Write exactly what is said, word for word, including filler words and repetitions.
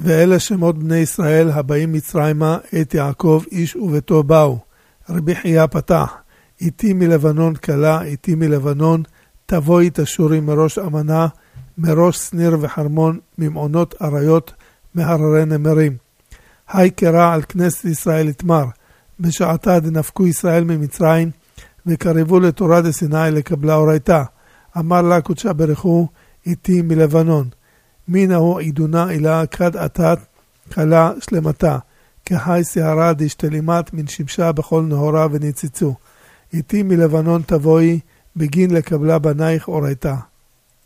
ואלה שמות בני ישראל הבאים מצרימה את יעקב איש וביתו באו. רבי חייא פתח, איתי מלבנון קלה, איתי מלבנון, תבואי תשורי מראש אמנה, מראש סניר וחרמון, ממעונות אריות, מהררי נמרים. היי קרא על כנסת ישראל התמר, בשעתה דנפקו ישראל ממצרים, וקרבו לתורה דסיני לקבלה הורייתה. אמר לה קודשה ברכו, איתי מלבנון. מינה הוא עידונה אילה כד עתת, קלה שלמתה, כהי שערה דשתלימת מן שיבשה בכל נהורה וניציצו. איתי מלבנון תבואי, בגין לקבלה בנייך הורייתה.